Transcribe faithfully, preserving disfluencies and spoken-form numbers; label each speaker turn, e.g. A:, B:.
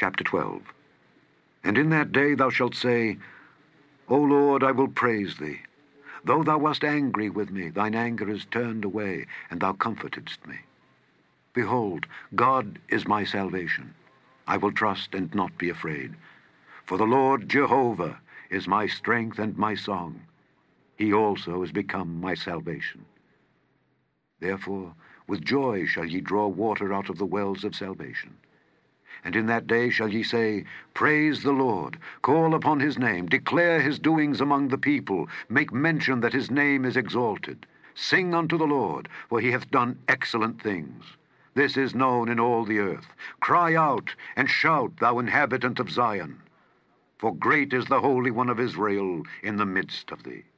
A: chapter twelve. And in that day thou shalt say, O Lord, I will praise thee. Though thou wast angry with me, thine anger is turned away, and thou comfortedst me. Behold, God is my salvation. I will trust and not be afraid. For the Lord Jehovah is my strength and my song. He also is become my salvation. Therefore, with joy shall ye draw water out of the wells of salvation. And in that day shall ye say, Praise the Lord, call upon his name, declare his doings among the people, make mention that his name is exalted. Sing unto the Lord, for he hath done excellent things. This is known in all the earth. Cry out and shout, thou inhabitant of Zion. For great is the Holy One of Israel in the midst of thee.